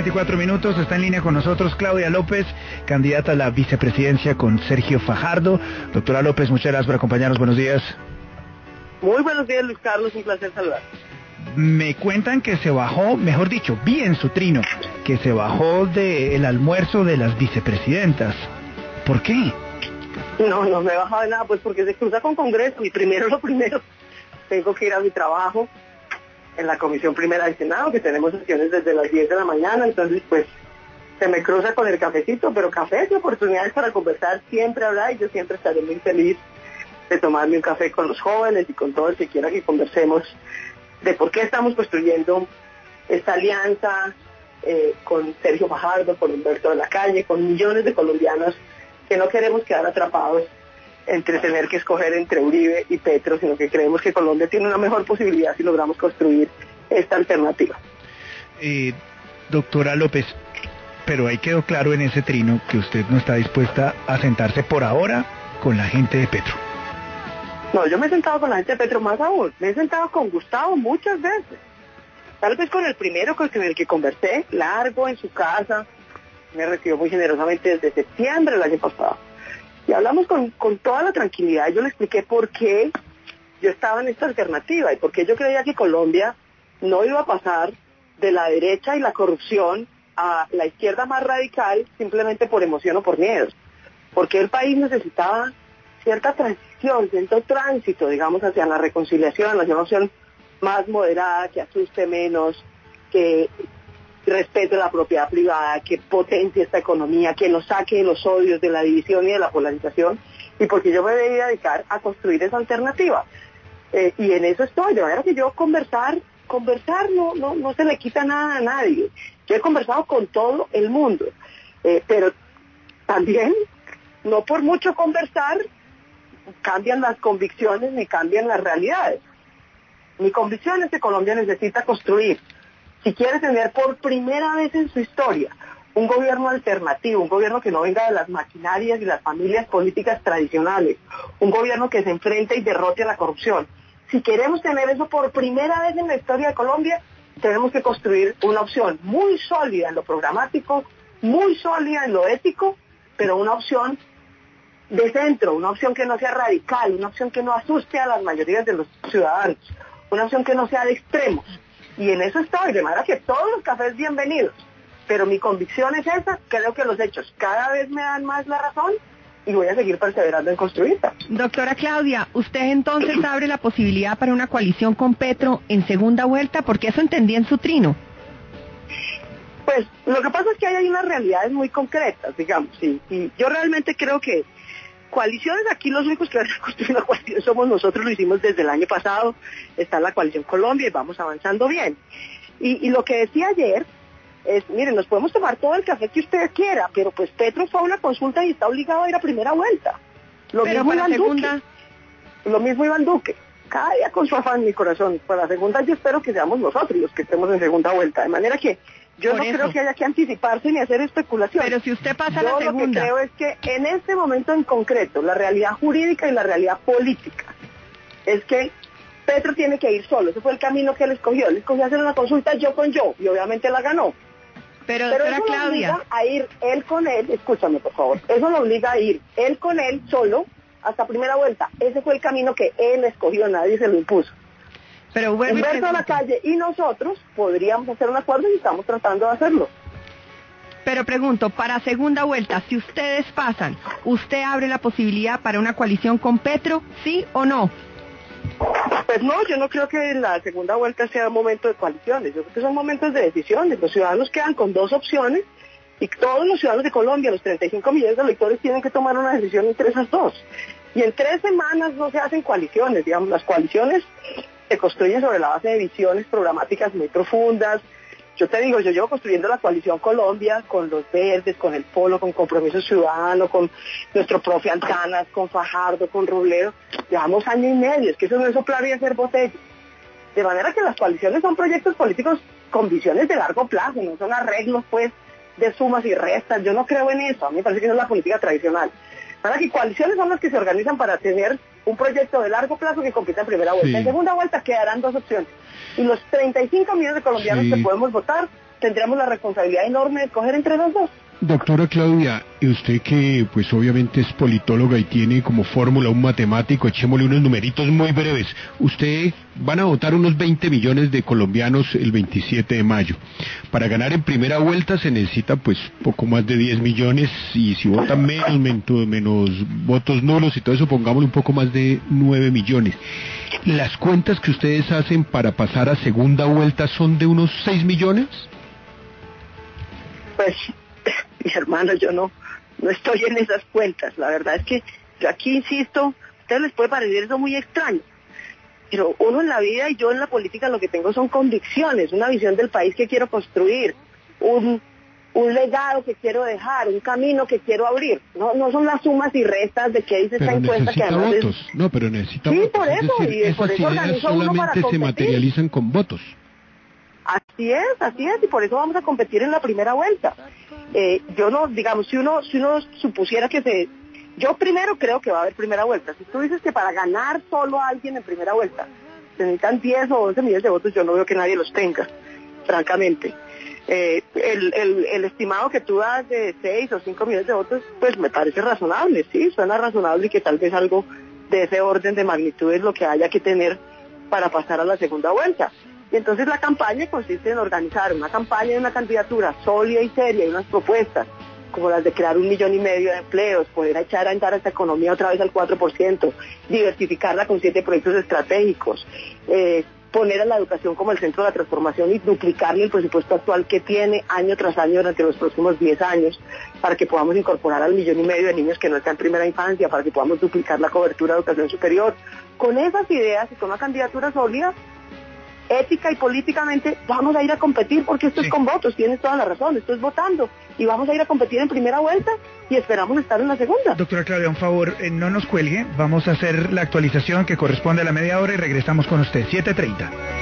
24 minutos, está en línea con nosotros Claudia López, candidata a la vicepresidencia con Sergio Fajardo. Doctora López, muchas gracias por acompañarnos, buenos días. Muy buenos días, Luis Carlos, un placer saludar. Me cuentan que se bajó, mejor dicho, vi en su trino, que se bajó del almuerzo de las vicepresidentas. ¿Por qué? No me he bajado de nada, pues porque se cruza con Congreso y lo primero, tengo que ir a mi trabajo en la Comisión Primera del Senado, que tenemos sesiones desde las 10 de la mañana, entonces pues se me cruza con el cafecito, pero cafés y oportunidades para conversar siempre habrá, y yo siempre estaré muy feliz de tomarme un café con los jóvenes y con todo el que quiera que conversemos de por qué estamos construyendo esta alianza con Sergio Fajardo, con Humberto de la Calle, con millones de colombianos que no queremos quedar atrapados entre tener que escoger entre Uribe y Petro, sino que creemos que Colombia tiene una mejor posibilidad si logramos construir esta alternativa. Doctora López, pero ahí quedó claro en ese trino que usted no está dispuesta a sentarse por ahora con la gente de Petro. No, yo me he sentado con la gente de Petro más aún, me he sentado con Gustavo muchas veces, tal vez con el primero con el que conversé largo en su casa, me recibió muy generosamente desde septiembre del año pasado. Y hablamos con toda la tranquilidad. Yo le expliqué por qué yo estaba en esta alternativa y por qué yo creía que Colombia no iba a pasar de la derecha y la corrupción a la izquierda más radical simplemente por emoción o por miedo. Porque el país necesitaba cierta transición, cierto tránsito, digamos, hacia la reconciliación, hacia una opción más moderada, que asuste menos, que respete la propiedad privada, que potencie esta economía, que nos saque de los odios, de la división y de la polarización, y porque yo me debía dedicar a construir esa alternativa. Y en eso estoy, de manera que yo conversar no se le quita nada a nadie. Yo he conversado con todo el mundo, pero también, no por mucho conversar, cambian las convicciones ni cambian las realidades. Mi convicción es que Colombia necesita construir, si quiere tener por primera vez en su historia un gobierno alternativo, un gobierno que no venga de las maquinarias y las familias políticas tradicionales, un gobierno que se enfrente y derrote a la corrupción. Si queremos tener eso por primera vez en la historia de Colombia, tenemos que construir una opción muy sólida en lo programático, muy sólida en lo ético, pero una opción de centro, una opción que no sea radical, una opción que no asuste a las mayorías de los ciudadanos, una opción que no sea de extremos. Y en eso estoy, de manera que todos los cafés bienvenidos. Pero mi convicción es esa, creo que los hechos cada vez me dan más la razón y voy a seguir perseverando en construirla. Doctora Claudia, ¿usted entonces abre la posibilidad para una coalición con Petro en segunda vuelta? Porque eso entendí en su trino. Pues lo que pasa es que hay unas realidades muy concretas, digamos, y yo realmente creo que coaliciones, aquí los únicos que van a construir una coalición somos nosotros, lo hicimos desde el año pasado, está la coalición Colombia y vamos avanzando bien. Y lo que decía ayer es, miren, nos podemos tomar todo el café que usted quiera, pero pues Petro fue a una consulta y está obligado a ir a primera vuelta. Lo mismo Iván Duque, cada día con su afán, mi corazón. Para la segunda yo espero que seamos nosotros los que estemos en segunda vuelta, de manera que yo no creo que haya que anticiparse ni hacer especulación. Pero si usted pasa a la segunda. Yo lo que creo es que en este momento en concreto, la realidad jurídica y la realidad política es que Petro tiene que ir solo. Ese fue el camino que él escogió. Él escogió hacer una consulta yo con yo y obviamente la ganó. Pero eso Claudia, lo obliga a ir él con él, escúchame por favor, eso lo obliga a ir él con él solo hasta primera vuelta. Ese fue el camino que él escogió, nadie se lo impuso. Pero Humberto de la Calle y nosotros podríamos hacer un acuerdo y estamos tratando de hacerlo. Pero pregunto, para segunda vuelta, si ustedes pasan, ¿usted abre la posibilidad para una coalición con Petro, sí o no? Pues no, yo no creo que la segunda vuelta sea un momento de coaliciones, yo creo que son momentos de decisiones. Los ciudadanos quedan con dos opciones y todos los ciudadanos de Colombia, los 35 millones de electores, tienen que tomar una decisión entre esas dos. Y en 3 semanas no se hacen coaliciones, digamos, las coaliciones se construyen sobre la base de visiones programáticas muy profundas. Yo te digo, yo llevo construyendo la coalición Colombia con los verdes, con el Polo, con Compromiso Ciudadano, con nuestro profe Antanas, con Fajardo, con Robledo. Llevamos año y medio, es que eso no es soplar y hacer botella. De manera que las coaliciones son proyectos políticos con visiones de largo plazo, no son arreglos pues de sumas y restas. Yo no creo en eso, a mí me parece que eso es la política tradicional. Para que coaliciones son las que se organizan para tener un proyecto de largo plazo que compita en primera vuelta. En segunda vuelta quedarán 2 opciones. Y los 35 millones de colombianos que podemos votar tendríamos la responsabilidad enorme de escoger entre los dos. Doctora Claudia, y usted que pues obviamente es politóloga y tiene como fórmula un matemático, echémosle unos numeritos muy breves. Usted van a votar unos 20 millones de colombianos el 27 de mayo. Para ganar en primera vuelta se necesita pues poco más de 10 millones y si votan menos votos nulos y todo eso, pongámosle un poco más de 9 millones. ¿Las cuentas que ustedes hacen para pasar a segunda vuelta son de unos 6 millones? Pues, mi hermano, yo no estoy en esas cuentas. La verdad es que yo aquí insisto, a ustedes les puede parecer eso muy extraño, pero uno en la vida y yo en la política lo que tengo son convicciones, una visión del país que quiero construir, un legado que quiero dejar, un camino que quiero abrir. No son las sumas y restas de que dice esta encuesta que además votos. No, pero necesita sí, votos. por eso, es decir, y por esas eso ideas organiza uno para solamente se competir. materializan con votos. Así es, y por eso vamos a competir en la primera vuelta. Yo no, digamos, si uno supusiera que yo primero creo que va a haber primera vuelta. Si tú dices que para ganar solo a alguien en primera vuelta se necesitan 10 o 11 millones de votos, yo no veo que nadie los tenga, francamente. El estimado que tú das de 6 o 5 millones de votos, pues me parece razonable, sí, suena razonable y que tal vez algo de ese orden de magnitud es lo que haya que tener para pasar a la segunda vuelta. Y entonces la campaña consiste en organizar una campaña de una candidatura sólida y seria y unas propuestas como las de crear 1,5 millones de empleos, poder echar a andar a esta economía otra vez al 4%, diversificarla con 7 proyectos estratégicos, poner a la educación como el centro de la transformación y duplicarle el presupuesto actual que tiene año tras año durante los próximos 10 años para que podamos incorporar al 1,5 millones de niños que no están en primera infancia, para que podamos duplicar la cobertura de educación superior. Con esas ideas y con una candidatura sólida, ética y políticamente, vamos a ir a competir porque esto es con votos, tienes toda la razón, esto es votando y vamos a ir a competir en primera vuelta y esperamos estar en la segunda. Doctora Claudia, un favor, no nos cuelgue, vamos a hacer la actualización que corresponde a la media hora y regresamos con usted, 7:30.